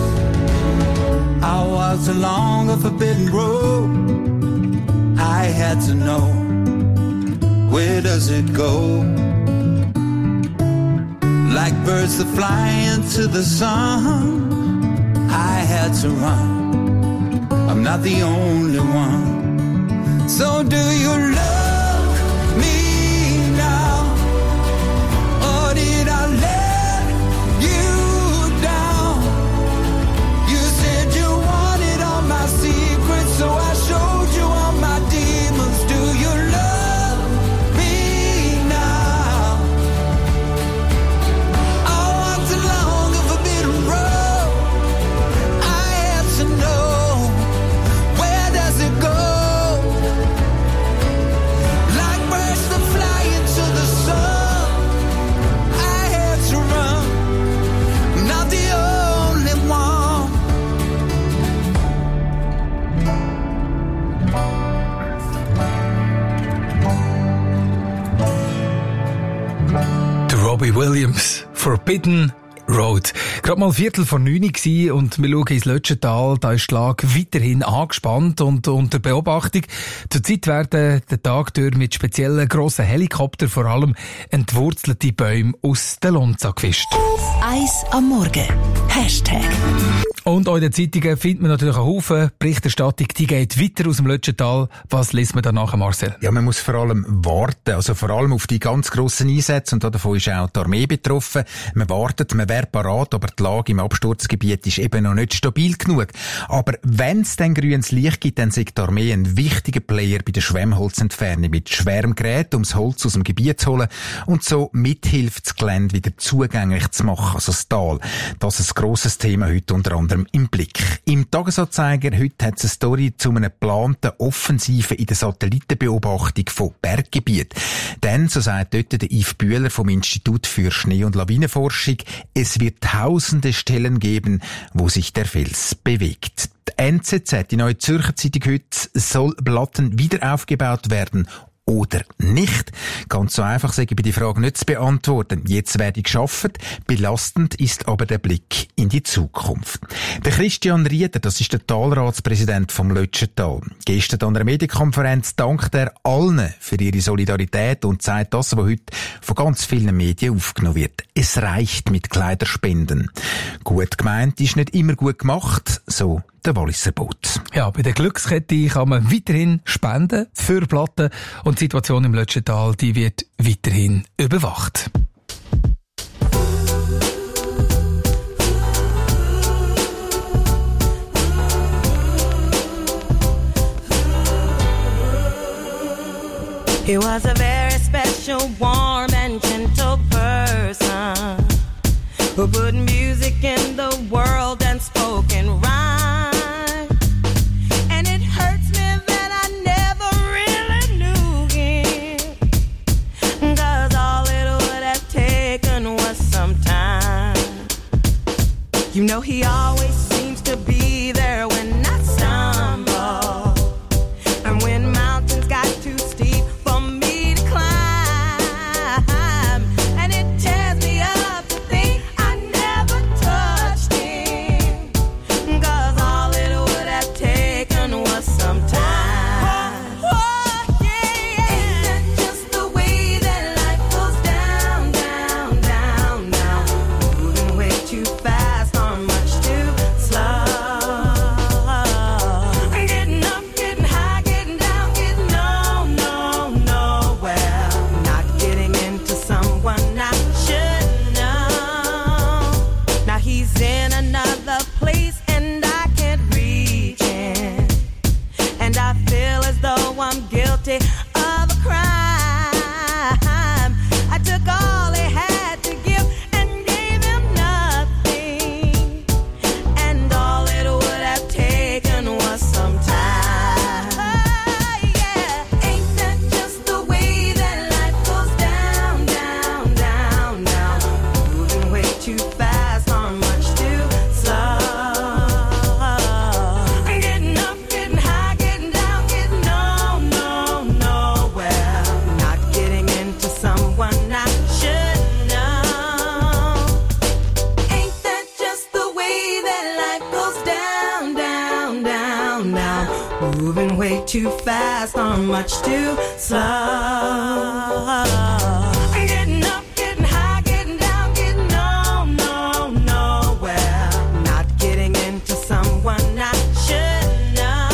I walked along a forbidden road, I had to know, where does it go? Like birds that fly into the sun, I had to run, I'm not the only one. So do you love me now? Or did I let you down? You said you wanted all my secrets, so I showed you all my demons. Do you love me now? I walked along a forbidden road. I have to know, where does it go? Like birds that fly into the sun, I had to run. I'm not the only one.
The Robbie Williams, Forbidden Road. Gerade mal Viertel vor neun gsi und wir schauen ins Lötschental. Da ist die Lage weiterhin angespannt und unter Beobachtung. Zurzeit werden den Tag durch mit speziellen grossen Helikoptern vor allem entwurzelte Bäume aus der Lonza gefischt.
Eis am Morgen. Hashtag.
Und auch in den Zeitungen findet man natürlich einen Haufen Berichterstattung, die geht weiter aus dem Lötschental. Was liest man da nachher, Marcel?
Ja, man muss vor allem warten, also vor allem auf die ganz grossen Einsätze, und davon ist auch die Armee betroffen. Man wartet, man wäre parat, aber die Lage im Absturzgebiet ist eben noch nicht stabil genug. Aber wenn es dann grünes Licht gibt, dann ist die Armee ein wichtiger Player bei der Schwemmholzentfernung mit schwerem Gerät, um das Holz aus dem Gebiet zu holen und so mithilft, das Gelände wieder zugänglich zu machen, also das Tal. Das ist ein grosses Thema heute unter anderem im Blick. Im Tagesanzeiger heute hat es eine Story zu einer geplanten Offensive in der Satellitenbeobachtung von Berggebieten. Denn, so sagt dort der Yves Bühler vom Institut für Schnee- und Lawinenforschung, es wird tausende Stellen geben, wo sich der Fels bewegt. Die N Z Z, die Neue Zürcher Zeitung heute, soll Blatten wieder aufgebaut werden oder nicht? Ganz so einfach sage ich bei die Frage nicht zu beantworten. Jetzt werde ich geschafft. Belastend ist aber der Blick in die Zukunft. Der Christian Rieder, das ist der Talratspräsident vom Lötschental. Gestern an einer Medienkonferenz dankt er allen für ihre Solidarität und sagt das, was heute von ganz vielen Medien aufgenommen wird. Es reicht mit Kleiderspenden. Gut gemeint ist nicht immer gut gemacht, so der Walliser Boot.
Ja, bei der Glückskette kann man weiterhin spenden für Platten und die Situation im Lötschental, die wird weiterhin überwacht.
He was a very special, warm and gentle person who put music in the world and spoke in rhyme. And it hurts me that I never really knew him, 'cause all it would have taken was some time. You know he always seems to be there when I stumble, and when mountains got too steep for me to climb. And it tears me up to think I never touched him, 'cause all it would have taken was some time. Oh, oh, yeah, yeah. Ain't that just the way that life goes down, down, down, down, moving way too fast or much too slow. Getting up, getting high, getting down, getting no, no, nowhere. Not getting into someone I should know. Now he's in another place and I can't reach him, and I feel as though I'm guilty of a crime. I took all he had to give and gave him nothing, and all it would have taken was some time. Yeah, ain't that just the way that life goes down, down, down, down, moving way too fast or much too slow. Getting up, getting high, getting down, getting no, no, nowhere. Not getting into someone I should know. Ain't that just the way that life goes down, down, down, down, moving way too fast or much too slow. Getting up, getting high, getting down, getting no, no, nowhere. Not getting into someone I should know.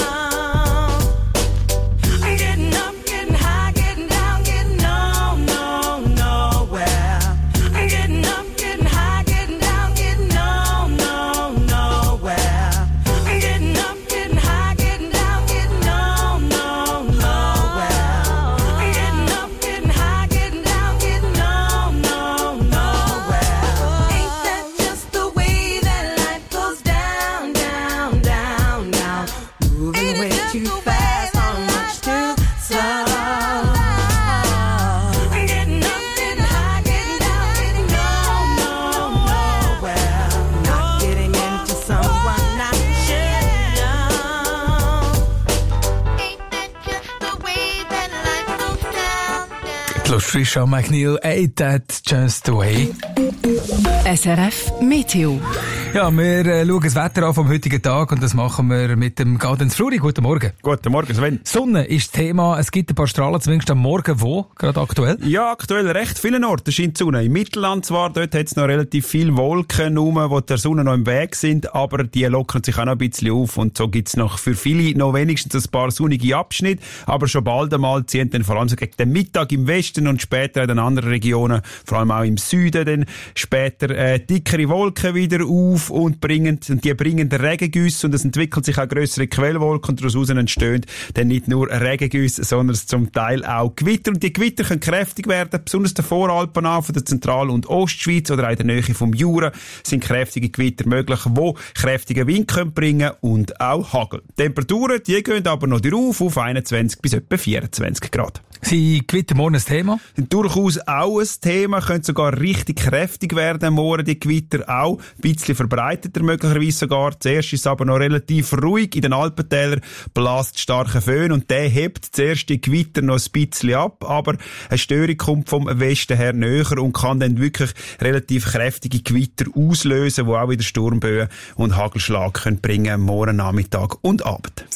Trisha McNeil, Ain't That Just the Way?
S R F Meteo.
Ja, wir äh, schauen das Wetter an vom heutigen Tag und das machen wir mit dem Gaudens Fluri. Guten Morgen.
Guten Morgen, Sven.
Sonne ist das Thema. Es gibt ein paar Strahlen, zumindest am Morgen. Wo? Gerade aktuell?
Ja, aktuell recht vielen Orten scheint die Sonne. Im Mittelland zwar, dort hat es noch relativ viele Wolken rum, die der Sonne noch im Weg sind, aber die lockern sich auch noch ein bisschen auf und so gibt es noch für viele noch wenigstens ein paar sonnige Abschnitte, aber schon bald einmal ziehen dann vor allem so gegen den Mittag im Westen und später in den anderen Regionen, vor allem auch im Süden, dann später äh, dickere Wolken wieder auf und bringen, und die bringen Regengüsse und es entwickeln sich auch grössere Quellwolken und daraus entstehen dann nicht nur Regengüsse, sondern zum Teil auch Gewitter. Und die Gewitter können kräftig werden, besonders der Voralpen an, von der Zentral- und Ostschweiz oder auch in der Nähe vom Jura sind kräftige Gewitter möglich, die kräftigen Wind können bringen und auch Hagel. Die Temperaturen, die gehen aber noch auf, auf einundzwanzig bis etwa vierundzwanzig Grad.
Sind Gewitter morgen ein Thema?
Durchaus auch ein Thema, können sogar richtig kräftig werden morgen, die Gewitter auch, ein bisschen verbreiteter möglicherweise sogar. Zuerst ist es aber noch relativ ruhig, in den Alpentälern bläst starker Föhn und der hebt zuerst die Gewitter noch ein bisschen ab, aber eine Störung kommt vom Westen her näher und kann dann wirklich relativ kräftige Gewitter auslösen, die auch wieder Sturmböen und Hagelschlag können bringen morgen Nachmittag und Abend.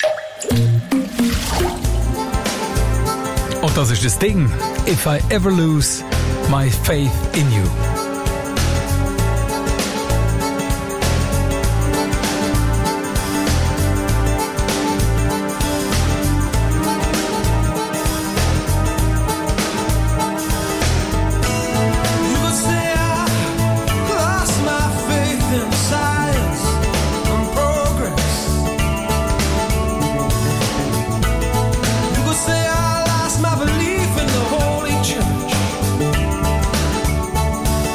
Und das ist das Ding. If I ever lose my faith in you.
My belief in the Holy Church.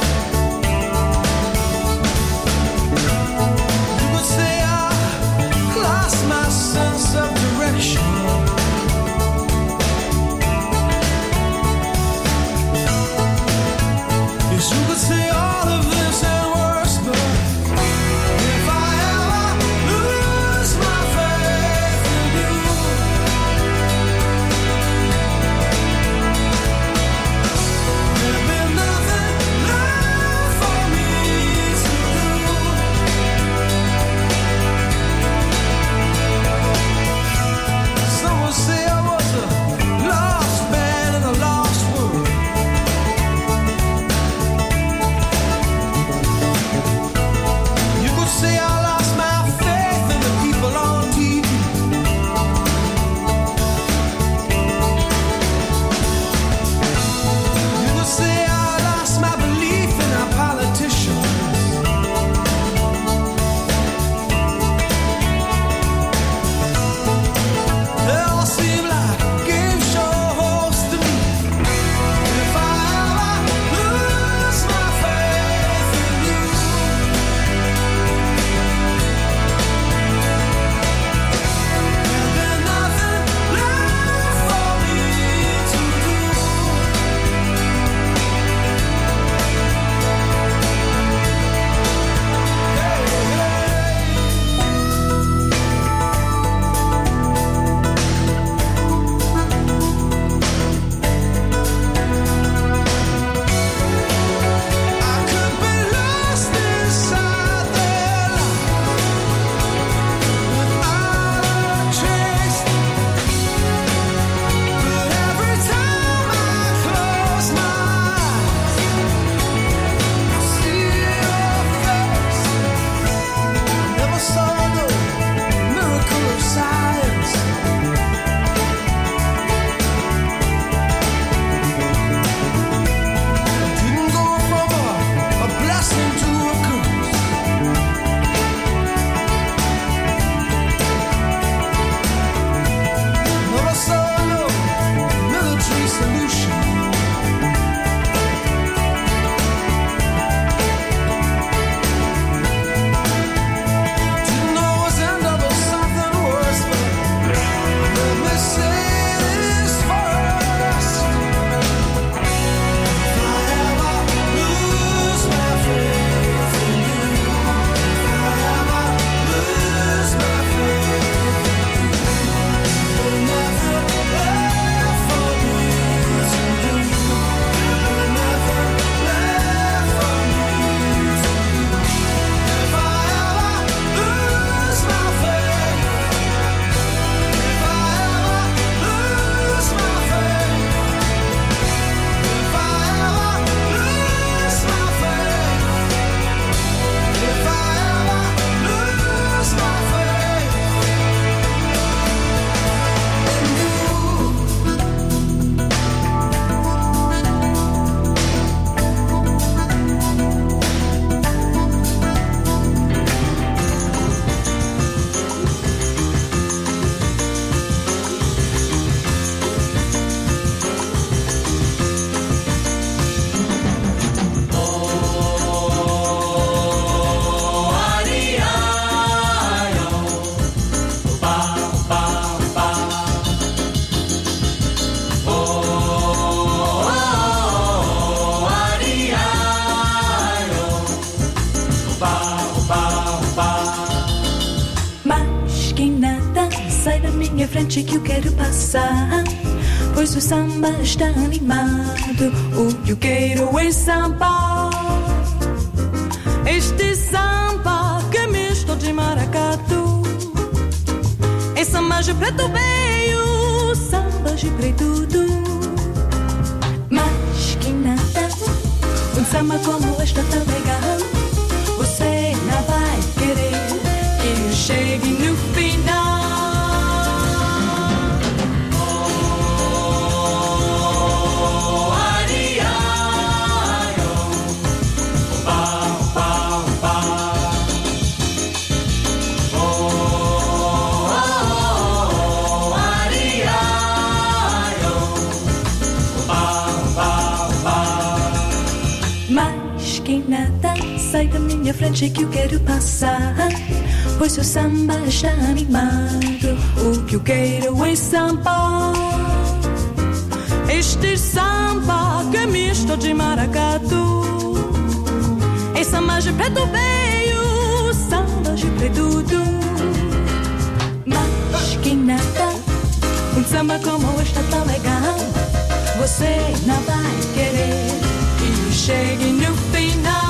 frente que eu quero passar, pois o samba está animado. O que eu quero é samba, este samba que é misto de maracatu. É samba de preto veio, samba de preto do. Mas que nada, um samba como este tá legal. Você não vai querer que eu chegue no final. Sai da minha frente que eu quero passar, pois o samba está animado. O que eu quero é samba, este samba que é misto de maracatu. É samba de preto veio, samba de preto do. Mas que nada, um samba como este tá legal. Você não vai querer que eu chegue no final.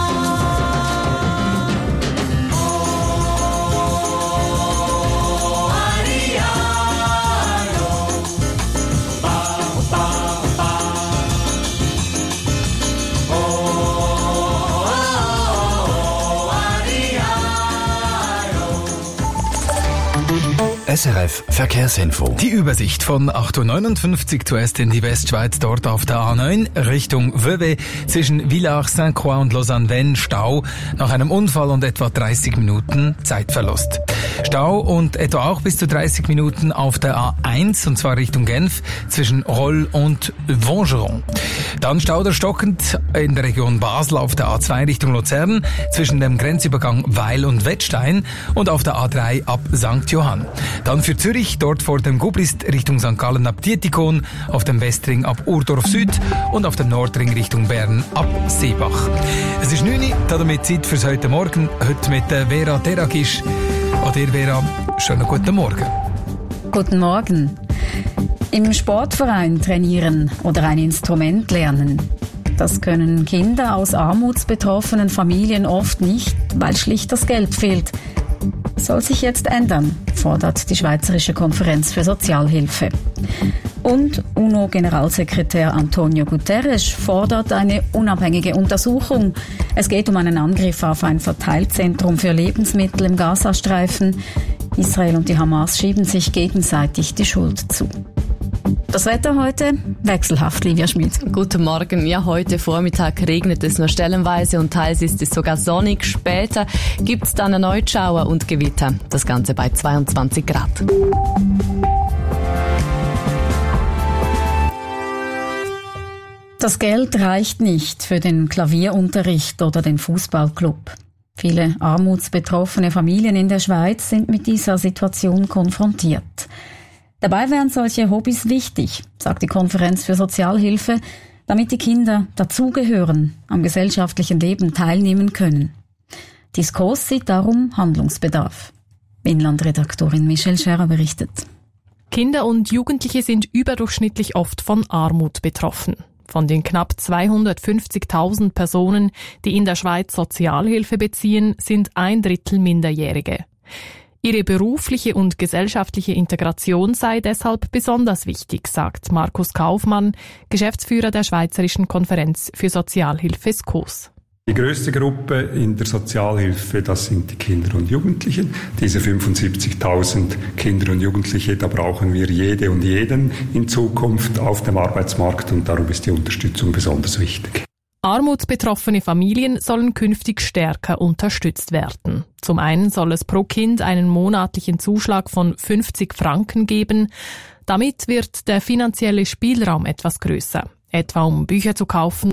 S R F Verkehrsinfo.
Die Übersicht von acht Uhr neunundfünfzig zuerst in die Westschweiz, dort auf der A neun Richtung Vevey zwischen Villars-Saint-Croix und Lausanne-Vennes Stau nach einem Unfall und etwa dreißig Minuten Zeitverlust. Stau und etwa auch bis zu dreißig Minuten auf der A eins und zwar Richtung Genf zwischen Rolle und Vongeron. Dann Stau oder stockend in der Region Basel auf der A zwei Richtung Luzern zwischen dem Grenzübergang Weil und Wettstein und auf der A drei ab Sankt Johann. Dann für Zürich, dort vor dem Gubrist Richtung Sankt Gallen ab Dietikon, auf dem Westring ab Urdorf Süd und auf dem Nordring Richtung Bern ab Seebach. Es ist neun Uhr, damit Zeit fürs heute Morgen. Heute mit Vera Deragisch. An dir, Vera, schönen guten Morgen.
Guten Morgen. Im Sportverein trainieren oder ein Instrument lernen. Das können Kinder aus armutsbetroffenen Familien oft nicht, weil schlicht das Geld fehlt. Soll sich jetzt ändern, fordert die Schweizerische Konferenz für Sozialhilfe. Und UNO-Generalsekretär Antonio Guterres fordert eine unabhängige Untersuchung. Es geht um einen Angriff auf ein Verteilzentrum für Lebensmittel im Gazastreifen. Israel und die Hamas schieben sich gegenseitig die Schuld zu. Das Wetter heute wechselhaft, Livia Schmid.
Guten Morgen. Ja, heute Vormittag regnet es nur stellenweise und teils ist es sogar sonnig. Später gibt es dann erneut Schauer und Gewitter. Das Ganze bei zweiundzwanzig Grad.
Das Geld reicht nicht für den Klavierunterricht oder den Fußballclub. Viele armutsbetroffene Familien in der Schweiz sind mit dieser Situation konfrontiert. Dabei wären solche Hobbys wichtig, sagt die Konferenz für Sozialhilfe, damit die Kinder dazugehören, am gesellschaftlichen Leben teilnehmen können. Die SKOS sieht darum Handlungsbedarf. Inlandredaktorin Michelle Scherer berichtet.
Kinder und Jugendliche sind überdurchschnittlich oft von Armut betroffen. Von den knapp zweihundertfünfzigtausend Personen, die in der Schweiz Sozialhilfe beziehen, sind ein Drittel Minderjährige. Ihre berufliche und gesellschaftliche Integration sei deshalb besonders wichtig, sagt Markus Kaufmann, Geschäftsführer der Schweizerischen Konferenz für Sozialhilfe SKOS.
Die größte Gruppe in der Sozialhilfe, das sind die Kinder und Jugendlichen. Diese fünfundsiebzigtausend Kinder und Jugendliche, da brauchen wir jede und jeden in Zukunft auf dem Arbeitsmarkt und darum ist die Unterstützung besonders wichtig.
Armutsbetroffene Familien sollen künftig stärker unterstützt werden. Zum einen soll es pro Kind einen monatlichen Zuschlag von fünfzig Franken geben. Damit wird der finanzielle Spielraum etwas größer, etwa um Bücher zu kaufen